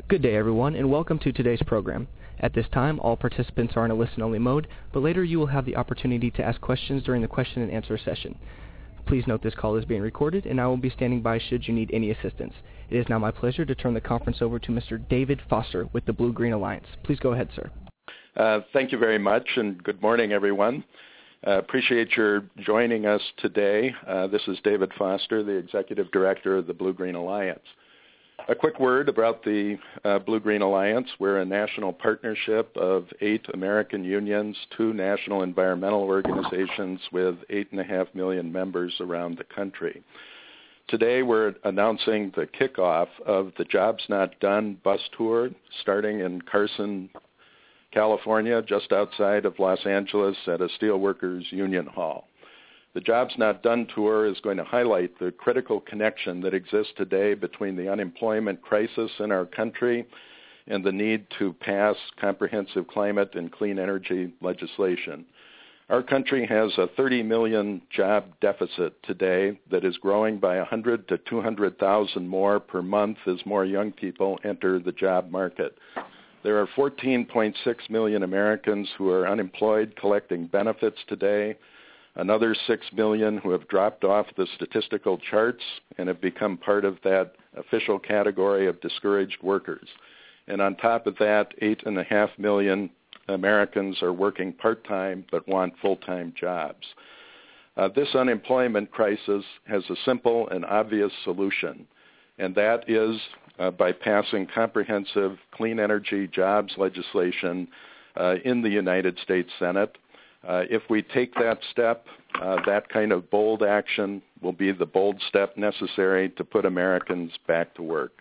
Good day, everyone, and welcome to today's program. At this time, all participants are in a listen-only mode, but later you will have the opportunity to ask questions during the question and answer session. Please note this call is being recorded, and I will be standing by should you need any assistance. It is now my pleasure to turn the conference over to Mr. David Foster with the Blue Green Alliance. Please go ahead, sir. Thank you very much, and good morning, everyone. Appreciate your joining us today. This is David Foster, the Executive Director of the Blue Green Alliance. A quick word about the Blue Green Alliance. We're a national partnership of 8 American unions, 2 national environmental organizations with 8.5 million members around the country. Today we're announcing the kickoff of the Jobs Not Done bus tour starting in Carson, California, just outside of Los Angeles at a Steelworkers Union Hall. The Jobs Not Done tour is going to highlight the critical connection that exists today between the unemployment crisis in our country and the need to pass comprehensive climate and clean energy legislation. Our country has a 30 million job deficit today that is growing by 100 to 200,000 more per month as more young people enter the job market. There are 14.6 million Americans who are unemployed collecting benefits today, another 6 million who have dropped off the statistical charts and have become part of that official category of discouraged workers. And on top of that, 8.5 million Americans are working part-time but want full-time jobs. This unemployment crisis has a simple and obvious solution, and that is by passing comprehensive clean energy jobs legislation in the United States Senate. If we take that step, that kind of bold action will be the bold step necessary to put Americans back to work.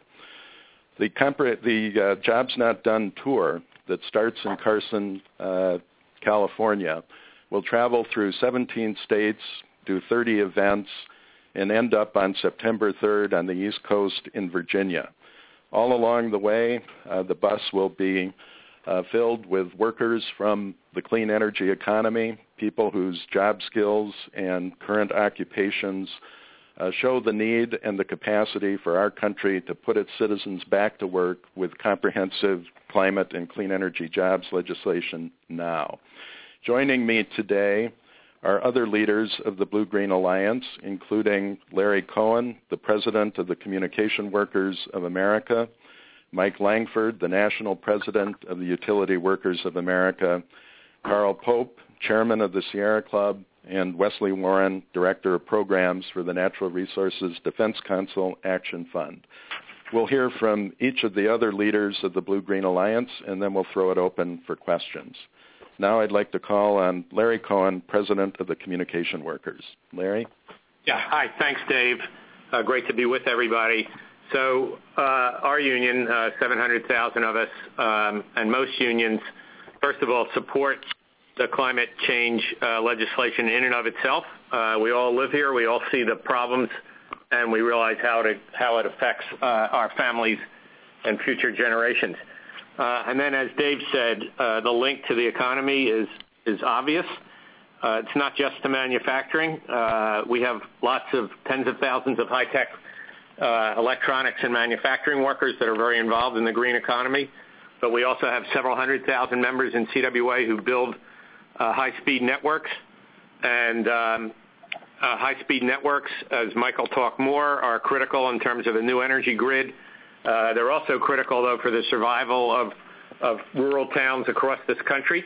The Jobs Not Done tour that starts in Carson, California, will travel through 17 states, do 30 events, and end up on September 3rd on the East Coast in Virginia. All along the way, the bus will be filled with workers from the clean energy economy, people whose job skills and current occupations show the need and the capacity for our country to put its citizens back to work with comprehensive climate and clean energy jobs legislation now. Joining me today are other leaders of the Blue Green Alliance, including Larry Cohen, the President of the Communication Workers of America, Mike Langford, the National President of the Utility Workers of America, Carl Pope, Chairman of the Sierra Club, and Wesley Warren, Director of Programs for the Natural Resources Defense Council Action Fund. We'll hear from each of the other leaders of the Blue Green Alliance, and then we'll throw it open for questions. Now I'd like to call on Larry Cohen, President of the Communication Workers. Larry? Yeah, hi. Thanks, Dave. Great to be with everybody. So our union, 700,000 of us, and most unions, first of all, support the climate change legislation in and of itself. We all live here. We all see the problems, and we realize how it affects our families and future generations. And then, as Dave said, the link to the economy is obvious. It's not just to manufacturing. We have lots of tens of thousands of high-tech electronics and manufacturing workers that are very involved in the green economy. But we also have several 100,000 members in CWA who build high-speed networks. And high-speed networks, as Mike will talk more, are critical in terms of a new energy grid. They're also critical, though, for the survival of rural towns across this country.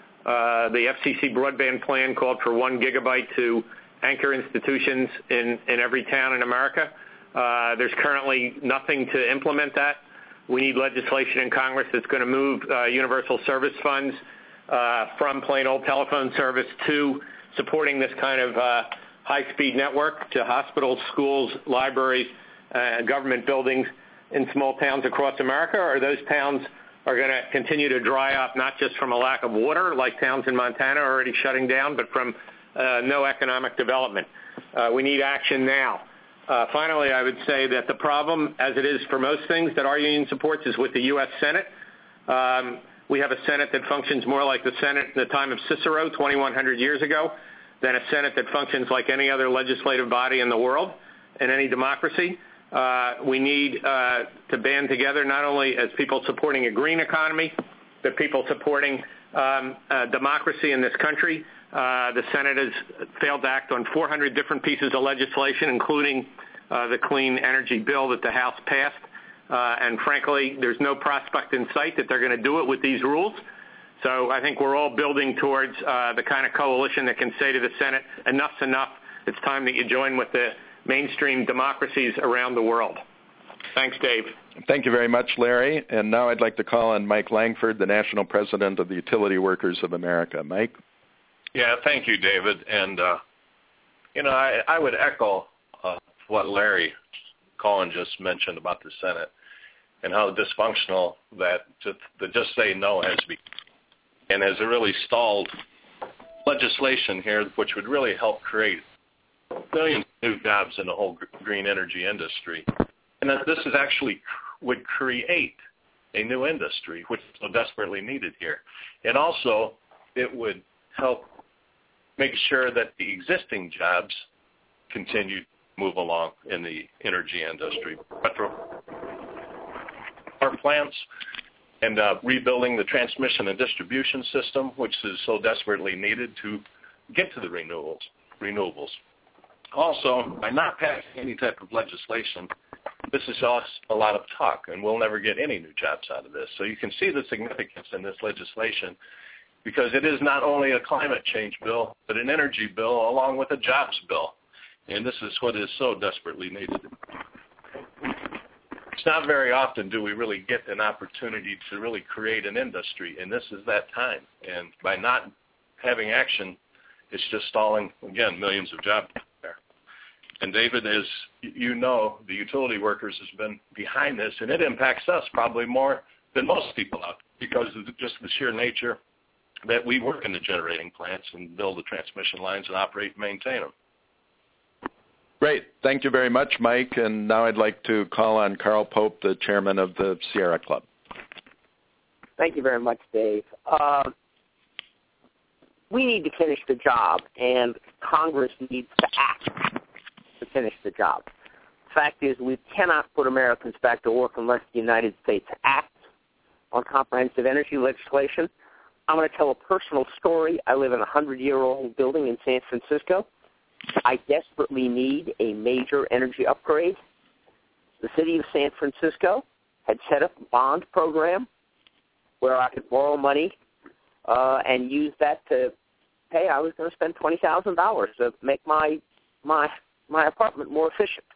The FCC broadband plan called for 1 gigabyte to anchor institutions in every town in America. There's currently nothing to implement that. We need legislation in Congress that's going to move universal service funds from plain old telephone service to supporting this kind of high-speed network to hospitals, schools, libraries, government buildings in small towns across America, or those towns are going to continue to dry up, not just from a lack of water, like towns in Montana are already shutting down, but from no economic development. We need action now. Finally, I would say that the problem, as it is for most things that our union supports, is with the U.S. Senate. We have a Senate that functions more like the Senate in the time of Cicero 2,100 years ago than a Senate that functions like any other legislative body in the world in any democracy. We need to band together not only as people supporting a green economy, but people supporting democracy in this country. The Senate has failed to act on 400 different pieces of legislation, including the clean energy bill that the House passed. And frankly, there's no prospect in sight that they're going to do it with these rules. So I think we're all building towards the kind of coalition that can say to the Senate, enough's enough. It's time that you join with the mainstream democracies around the world. Thanks, Dave. Thank you very much, Larry. And now I'd like to call on Mike Langford, the National President of the Utility Workers of America. Mike? Yeah, thank you, David. And, I would echo what Larry Cohen just mentioned about the Senate and how dysfunctional that the just say no has become, and has really stalled legislation here, which would really help create millions of new jobs in the whole green energy industry. And that this is actually would create a new industry, which is so desperately needed here. And also, it would help make sure that the existing jobs continue to move along in the energy industry. Our plants and rebuilding the transmission and distribution system, which is so desperately needed to get to the renewables. Also, by not passing any type of legislation, this is just a lot of talk, and we'll never get any new jobs out of this. So you can see the significance in this legislation, because it is not only a climate change bill, but an energy bill along with a jobs bill. And this is what is so desperately needed. It's not very often do we really get an opportunity to really create an industry, and this is that time. And by not having action, it's just stalling, again, millions of jobs there. And David, as you know, the utility workers has been behind this, and it impacts us probably more than most people out, because of just the sheer nature that we work in the generating plants and build the transmission lines and operate and maintain them. Great. Thank you very much, Mike. And now I'd like to call on Carl Pope, the chairman of the Sierra Club. Thank you very much, Dave. We need to finish the job, and Congress needs to act to finish the job. The fact is, we cannot put Americans back to work unless the United States acts on comprehensive energy legislation. I'm going to tell a personal story. I live in a 100-year-old building in San Francisco. I desperately need a major energy upgrade. The city of San Francisco had set up a bond program where I could borrow money and use that to pay. I was going to spend $20,000 to make my apartment more efficient.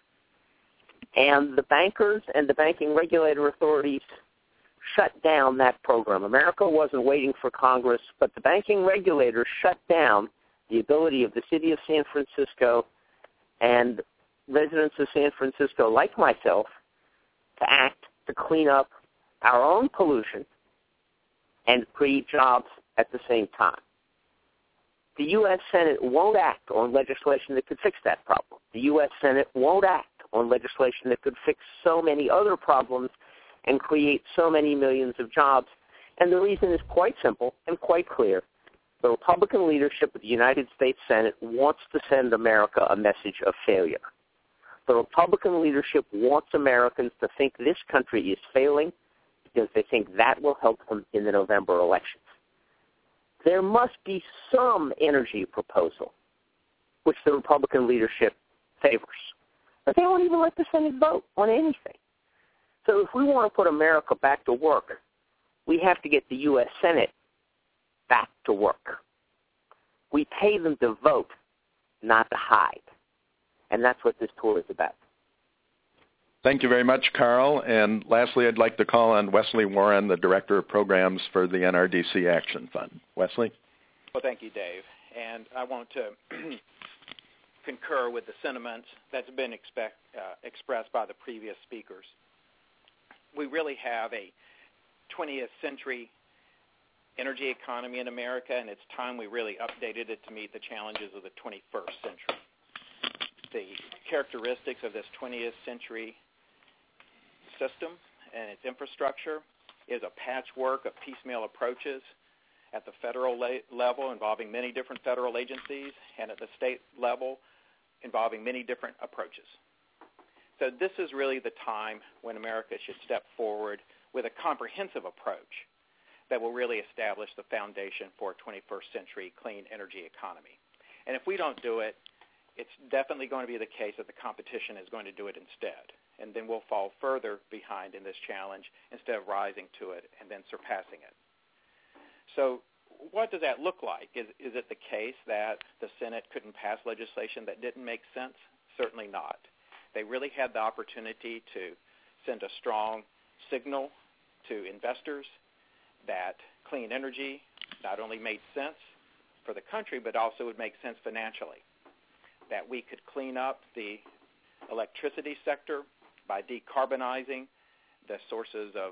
And the bankers and the banking regulator authorities shut down that program. America wasn't waiting for Congress, but the banking regulators shut down the ability of the city of San Francisco and residents of San Francisco like myself to act to clean up our own pollution and create jobs at the same time. The U.S. Senate won't act on legislation that could fix that problem. The U.S. Senate won't act on legislation that could fix so many other problems and create so many millions of jobs. And the reason is quite simple and quite clear. The Republican leadership of the United States Senate wants to send America a message of failure. The Republican leadership wants Americans to think this country is failing because they think that will help them in the November elections. There must be some energy proposal which the Republican leadership favors. But they won't even let the Senate vote on anything. So if we want to put America back to work, we have to get the U.S. Senate back to work. We pay them to vote, not to hide. And that's what this tour is about. Thank you very much, Carl. And lastly, I'd like to call on Wesley Warren, the Director of Programs for the NRDC Action Fund. Wesley? Well, thank you, Dave. And I want to concur with the sentiments that's been expressed by the previous speakers. We really have a 20th century energy economy in America, and it's time we really updated it to meet the challenges of the 21st century. The characteristics of this 20th century system and its infrastructure is a patchwork of piecemeal approaches at the federal level involving many different federal agencies and at the state level involving many different approaches. So this is really the time when America should step forward with a comprehensive approach that will really establish the foundation for a 21st century clean energy economy. And if we don't do it, it's definitely going to be the case that the competition is going to do it instead. And then we'll fall further behind in this challenge instead of rising to it and then surpassing it. So what does that look like? Is it the case that the Senate couldn't pass legislation that didn't make sense? Certainly not. They really had the opportunity to send a strong signal to investors that clean energy not only made sense for the country, but also would make sense financially, that we could clean up the electricity sector by decarbonizing the sources of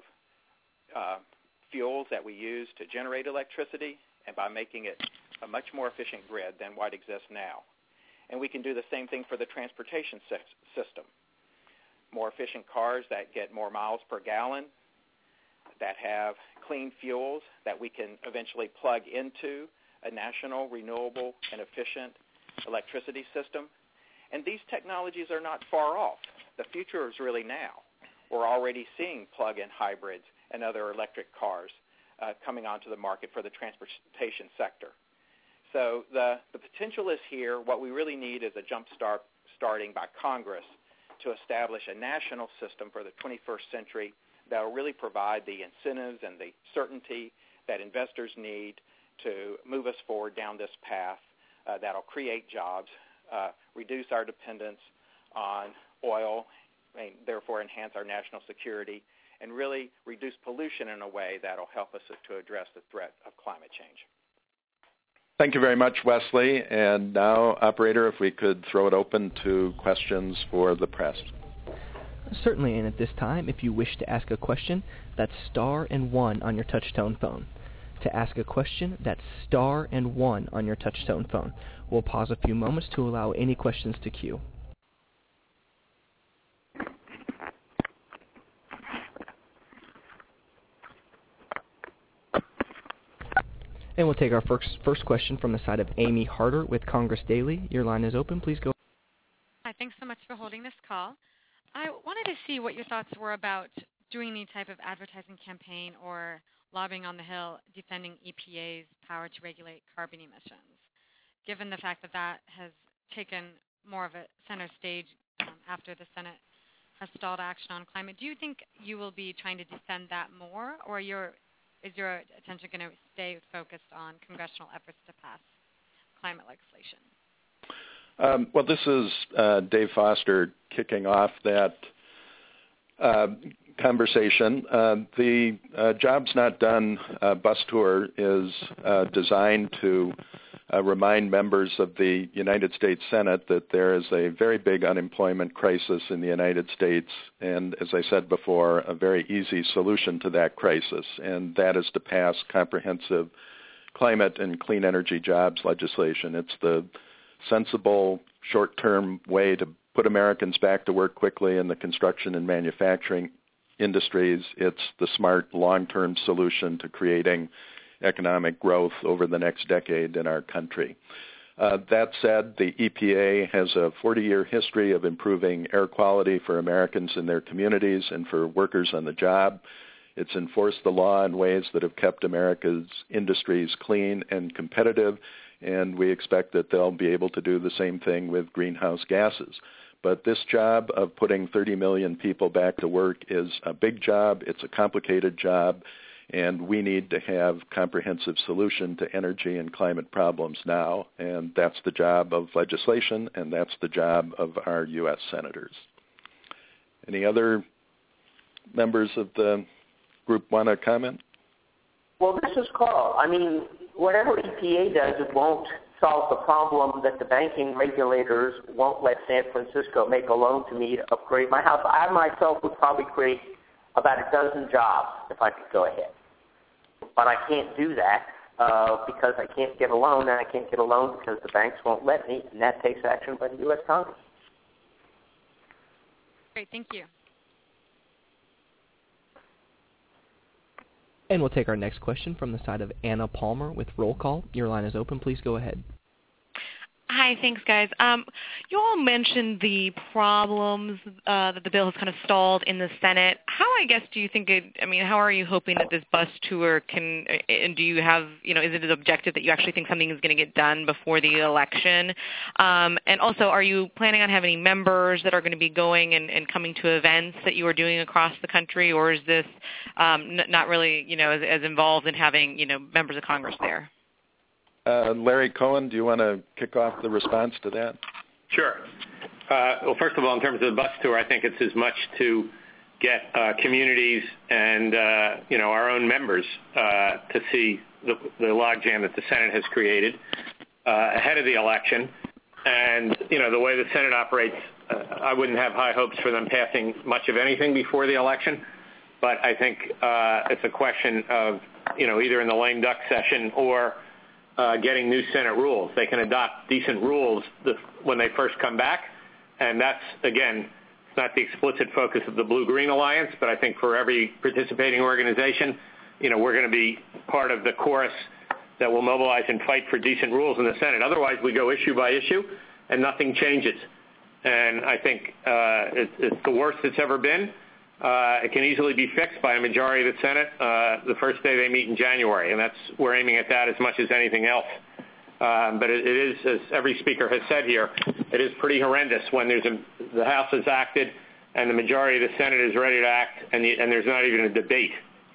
fuels that we use to generate electricity and by making it a much more efficient grid than what exists now. And we can do the same thing for the transportation system. More efficient cars that get more miles per gallon, that have clean fuels that we can eventually plug into a national, renewable, and efficient electricity system. And these technologies are not far off. The future is really now. We're already seeing plug-in hybrids and other electric cars coming onto the market for the transportation sector. So the potential is here. What we really need is a jump starting by Congress to establish a national system for the 21st century that will really provide the incentives and the certainty that investors need to move us forward down this path that will create jobs, reduce our dependence on oil, and therefore enhance our national security, and really reduce pollution in a way that will help us to address the threat of climate change. Thank you very much, Wesley. And now, operator, if we could throw it open to questions for the press. Certainly, and at this time, if you wish to ask a question, that's star and 1 on your touch-tone phone. To ask a question, that's star and 1 on your touch-tone phone. We'll pause a few moments to allow any questions to queue. And we'll take our first question from the side of Amy Harder with Congress Daily. Your line is open. Please go. Hi, thanks so much for holding this call. I wanted to see what your thoughts were about doing any type of advertising campaign or lobbying on the Hill defending EPA's power to regulate carbon emissions, given the fact that that has taken more of a center stage after the Senate has stalled action on climate. Do you think you will be trying to defend that more, or is your attention going to stay focused on congressional efforts to pass climate legislation? Well, this is Dave Foster kicking off that conversation. The Jobs Not Done bus tour is designed to remind members of the United States Senate that there is a very big unemployment crisis in the United States, and as I said before, a very easy solution to that crisis, and that is to pass comprehensive climate and clean energy jobs legislation. It's the sensible, short-term way to put Americans back to work quickly in the construction and manufacturing industries. It's the smart, long-term solution to creating economic growth over the next decade in our country. That said, the EPA has a 40-year history of improving air quality for Americans in their communities and for workers on the job. It's enforced the law in ways that have kept America's industries clean and competitive, and we expect that they'll be able to do the same thing with greenhouse gases. But this job of putting 30 million people back to work is a big job. It's a complicated job, and we need to have comprehensive solution to energy and climate problems now, and that's the job of legislation, and that's the job of our U.S. senators. Any other members of the group want to comment? Well, this is Carl. I mean, whatever EPA does, it won't solve the problem that the banking regulators won't let San Francisco make a loan to me to upgrade my house. I myself would probably create about a dozen jobs if I could go ahead. But I can't do that because I can't get a loan, and I can't get a loan because the banks won't let me, and that takes action by the U.S. Congress. Great, thank you. And we'll take our next question from the side of Anna Palmer with Roll Call. Your line is open. Please go ahead. Hi, Hi, thanks, guys. You all mentioned the problems that the bill has kind of stalled in the Senate. How, I guess, do you think how are you hoping that this bus tour can, and do you have, is it an objective that you actually think something is going to get done before the election? And also, are you planning on having any members that are going to be going and coming to events that you are doing across the country, or is this not really, as involved in having, members of Congress there? Larry Cohen, do you want to kick off the response to that? Sure. Well, first of all, in terms of the bus tour, I think it's as much to get communities and our own members to see the logjam that the Senate has created ahead of the election. And the way the Senate operates, I wouldn't have high hopes for them passing much of anything before the election. But I think it's a question of either in the lame duck session or getting new Senate rules. They can adopt decent rules when they first come back, and that's, again, it's not the explicit focus of the Blue-Green Alliance, but I think for every participating organization, we're going to be part of the chorus that will mobilize and fight for decent rules in the Senate. Otherwise, we go issue by issue, and nothing changes. And I think it's the worst it's ever been. It can easily be fixed by a majority of the Senate the first day they meet in January, and we're aiming at that as much as anything else. But it is, as every speaker has said here, it is pretty horrendous when the House has acted and the majority of the Senate is ready to act, and there's not even a debate.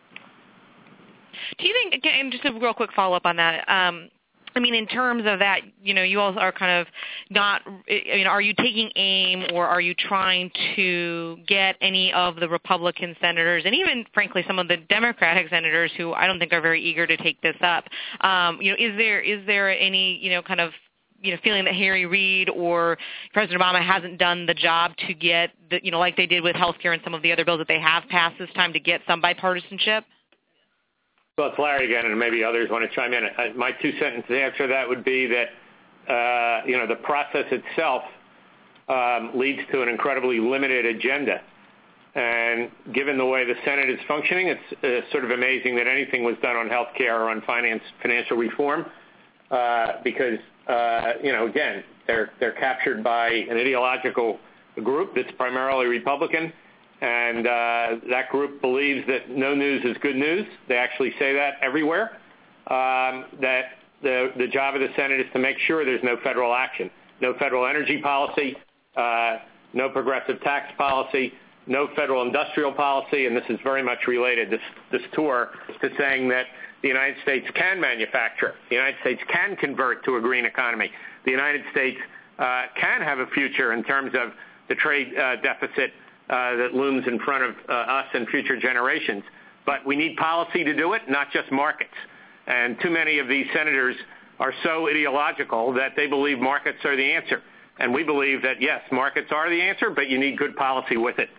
Do you think, again, just a real quick follow-up on that, in terms of that, you all are kind of not, are you taking aim or are you trying to get any of the Republican senators and even, frankly, some of the Democratic senators who I don't think are very eager to take this up? Is there any, kind of, feeling that Harry Reid or President Obama hasn't done the job to get, like they did with health care and some of the other bills that they have passed this time to get some bipartisanship? Well, it's Larry again, and maybe others want to chime in. My two-sentence answer to that would be that, the process itself leads to an incredibly limited agenda. And given the way the Senate is functioning, it's sort of amazing that anything was done on health care or on financial reform because, again, they're captured by an ideological group that's primarily Republican. And that group believes that no news is good news. They actually say that everywhere, that the job of the Senate is to make sure there's no federal action, no federal energy policy, no progressive tax policy, no federal industrial policy, and this is very much related, this tour, to saying that the United States can manufacture, the United States can convert to a green economy, the United States can have a future in terms of the trade deficit that looms in front of us and future generations. But we need policy to do it, not just markets. And too many of these senators are so ideological that they believe markets are the answer. And we believe that, yes, markets are the answer, but you need good policy with it.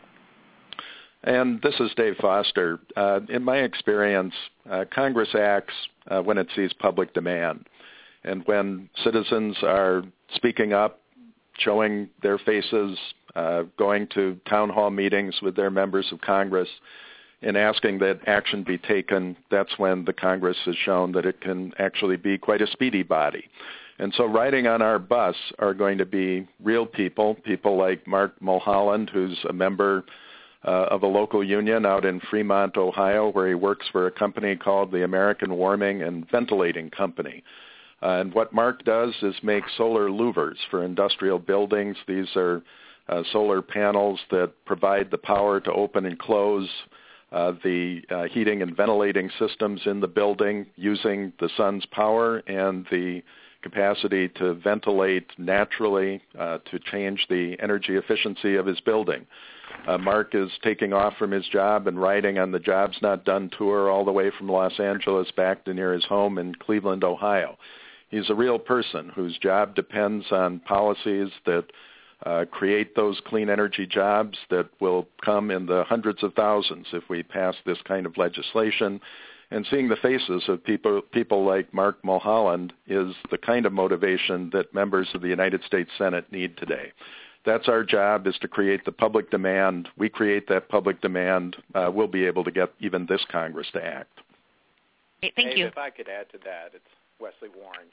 And this is Dave Foster. In my experience, Congress acts when it sees public demand. And when citizens are speaking up, showing their faces, going to town hall meetings with their members of Congress and asking that action be taken, that's when the Congress has shown that it can actually be quite a speedy body. And so riding on our bus are going to be real people like Mark Mulholland, who's a member of a local union out in Fremont, Ohio, where he works for a company called the American Warming and Ventilating Company. And what Mark does is make solar louvers for industrial buildings. These are solar panels that provide the power to open and close the heating and ventilating systems in the building using the sun's power and the capacity to ventilate naturally to change the energy efficiency of his building. Mark is taking off from his job and riding on the Jobs Not Done tour all the way from Los Angeles back to near his home in Cleveland, Ohio. He's a real person whose job depends on policies that create those clean energy jobs that will come in the hundreds of thousands if we pass this kind of legislation. And seeing the faces of people like Mark Mulholland is the kind of motivation that members of the United States Senate need today. That's our job, is to create the public demand. We create that public demand. We'll be able to get even this Congress to act. Thank you. If I could add to that, it's Wesley Warren.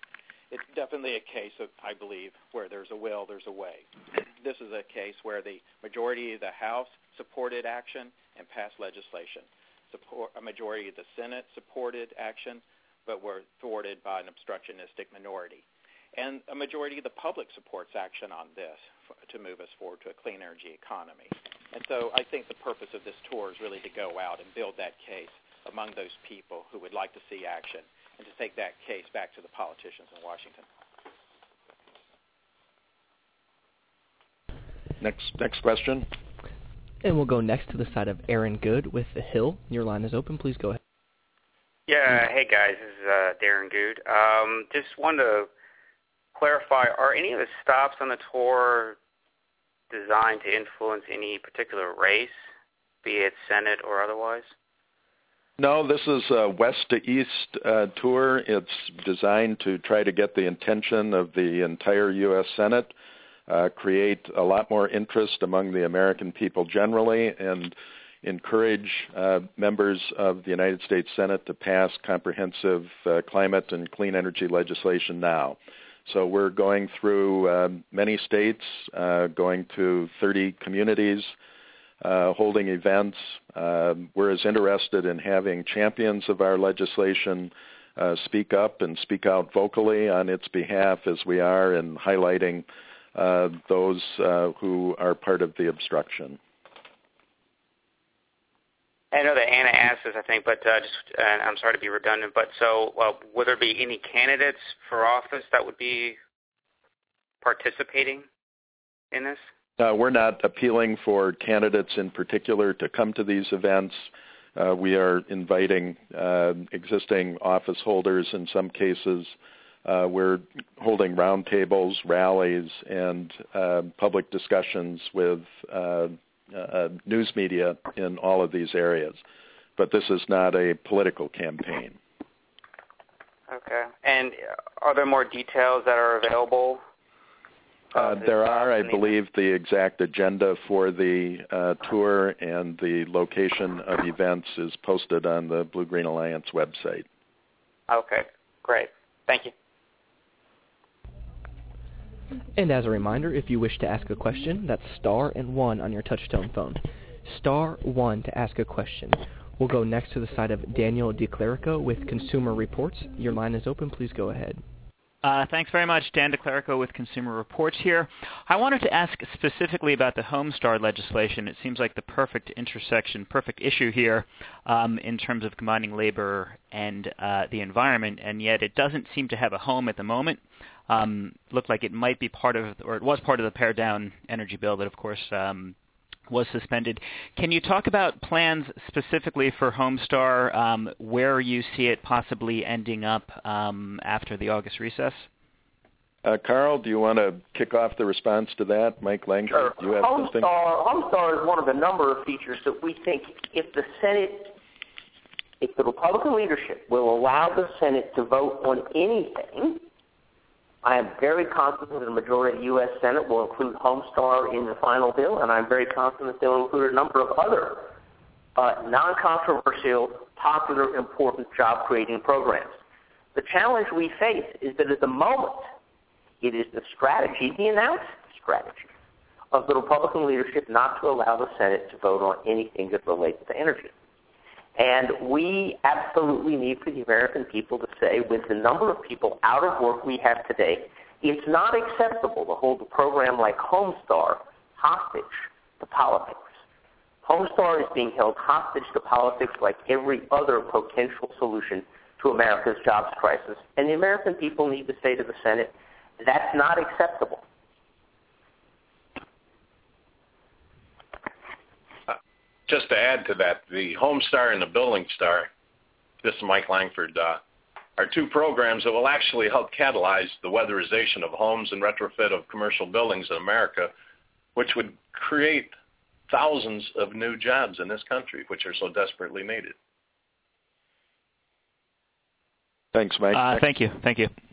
it's definitely a case of, I believe, where there's a will, there's a way. This is a case where the majority of the House supported action and passed legislation. A majority of the Senate supported action, but were thwarted by an obstructionistic minority. And a majority of the public supports action on this to move us forward to a clean energy economy. And so I think the purpose of this tour is really to go out and build that case among those people who would like to see action and to take that case back to the politicians in Washington. Next question. And we'll go next to the side of Aaron Good with The Hill. Your line is open. Please go ahead. Yeah, hey guys, this is Darren Good. Just wanted to clarify, are any of the stops on the tour designed to influence any particular race, be it Senate or otherwise? No, this is a west to east tour. It's designed to try to get the attention of the entire U.S. Senate, create a lot more interest among the American people generally, and encourage members of the United States Senate to pass comprehensive climate and clean energy legislation now. So we're going through many states, going to 30 communities, holding events. We're as interested in having champions of our legislation speak up and speak out vocally on its behalf as we are in highlighting those who are part of the obstruction. I know that Anna asked this, I think, but and I'm sorry to be redundant, but so would there be any candidates for office that would be participating in this? We're not appealing for candidates in particular to come to these events. We are inviting existing office holders in some cases. We're holding roundtables, rallies, and public discussions with news media in all of these areas. But this is not a political campaign. Okay. And are there more details that are available? There are, I believe, the exact agenda for the tour and the location of events is posted on the Blue Green Alliance website. Okay, great. Thank you. And as a reminder, if you wish to ask a question, that's star and 1 on your touch-tone phone. Star 1 to ask a question. We'll go next to the side of Daniel DeClerico with Consumer Reports. Your line is open. Please go ahead. Thanks very much. Dan DeClerico with Consumer Reports here. I wanted to ask specifically about the Homestar legislation. It seems like the perfect issue here in terms of combining labor and the environment, and yet it doesn't seem to have a home at the moment. Looked like it might be part of, or it was part of the pared down energy bill that, of course, was suspended. Can you talk about plans specifically for Homestar, where you see it possibly ending up after the August recess? Carl, do you want to kick off the response to that? Mike Langer, sure. Do you have something? Homestar is one of the number of features that we think if the Republican leadership will allow the Senate to vote on anything, I am very confident that the majority of the U.S. Senate will include Homestar in the final bill, and I'm very confident they'll include a number of other non-controversial, popular, important job-creating programs. The challenge we face is that at the moment, it is the strategy, the announced strategy, of the Republican leadership not to allow the Senate to vote on anything that relates to energy. And we absolutely need for the American people to say, with the number of people out of work we have today, it's not acceptable to hold a program like Homestar hostage to politics. Homestar is being held hostage to politics like every other potential solution to America's jobs crisis. And the American people need to say to the Senate, that's not acceptable. Just to add to that, the Homestar and the Building Star, this is Mike Langford, are two programs that will actually help catalyze the weatherization of homes and retrofit of commercial buildings in America, which would create thousands of new jobs in this country, which are so desperately needed. Thanks, Mike. Thank you.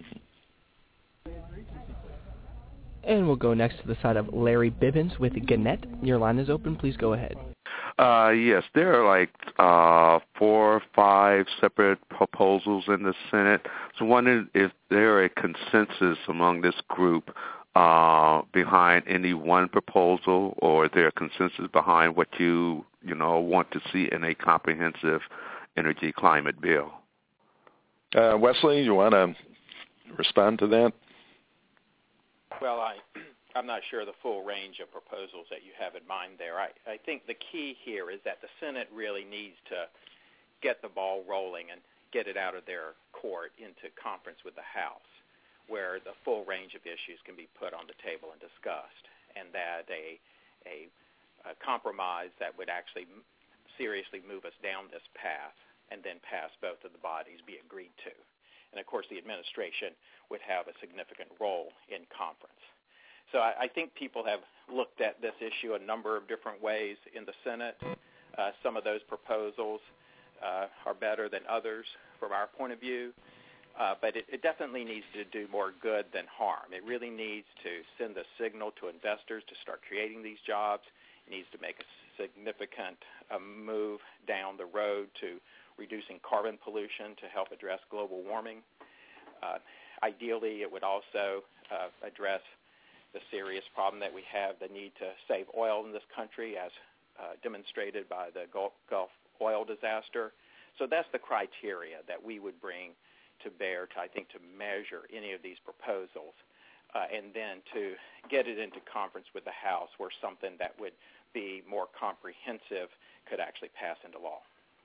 And we'll go next to the side of Larry Bibbins with Gannett. Your line is open. Please go ahead. Yes, there are like 4 or 5 5 separate proposals in the Senate. So I wondered if there a consensus among this group behind any one proposal, or is there a consensus behind what you want to see in a comprehensive energy climate bill? Wesley, you want to respond to that? Well, I'm not sure the full range of proposals that you have in mind there. I think the key here is that the Senate really needs to get the ball rolling and get it out of their court into conference with the House, where the full range of issues can be put on the table and discussed, and that a compromise that would actually seriously move us down this path and then pass both of the bodies be agreed to. And, of course, the administration would have a significant role in conference. So I think people have looked at this issue a number of different ways in the Senate. Some of those proposals are better than others from our point of view, but it definitely needs to do more good than harm. It really needs to send a signal to investors to start creating these jobs. It needs to make a significant move down the road to reducing carbon pollution to help address global warming. Ideally, it would also address the serious problem that we have, the need to save oil in this country, as demonstrated by the Gulf oil disaster. So that's the criteria that we would bring to bear, I think, to measure any of these proposals, and then to get it into conference with the House, where something that would be more comprehensive could actually pass into law.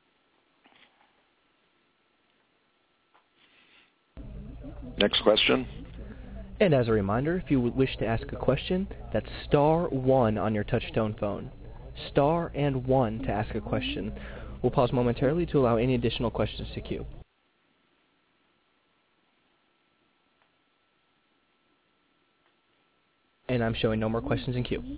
Next question. And as a reminder, if you would wish to ask a question, that's *1 on your touch-tone phone. Star and 1 to ask a question. We'll pause momentarily to allow any additional questions to queue. And I'm showing no more questions in queue.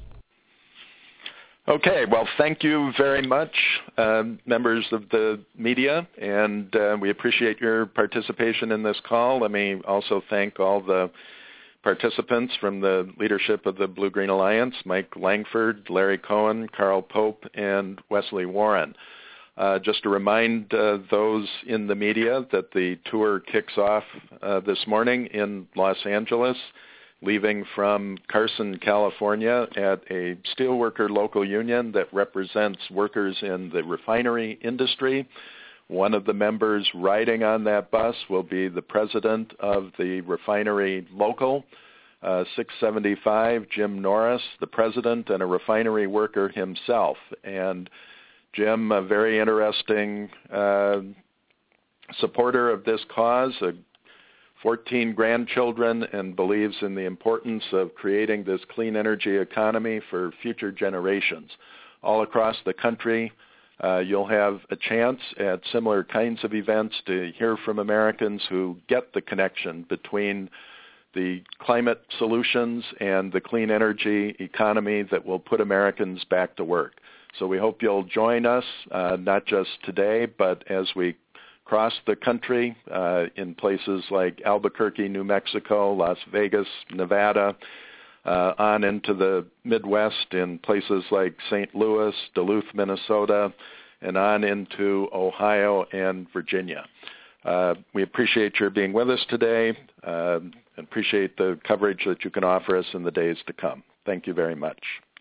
Okay, well, thank you very much, members of the media, and we appreciate your participation in this call. Let me also thank all the participants from the leadership of the Blue-Green Alliance, Mike Langford, Larry Cohen, Carl Pope, and Wesley Warren. Just to remind those in the media that the tour kicks off this morning in Los Angeles, leaving from Carson, California, at a steelworker local union that represents workers in the refinery industry. One of the members riding on that bus will be the president of the refinery local, 675, Jim Norris, the president, and a refinery worker himself. And Jim, a very interesting supporter of this cause, 14 grandchildren, and believes in the importance of creating this clean energy economy for future generations. All across the country, you'll have a chance at similar kinds of events to hear from Americans who get the connection between the climate solutions and the clean energy economy that will put Americans back to work. So we hope you'll join us, not just today, but as we across the country in places like Albuquerque, New Mexico, Las Vegas, Nevada, on into the Midwest in places like St. Louis, Duluth, Minnesota, and on into Ohio and Virginia. We appreciate your being with us today and appreciate the coverage that you can offer us in the days to come. Thank you very much.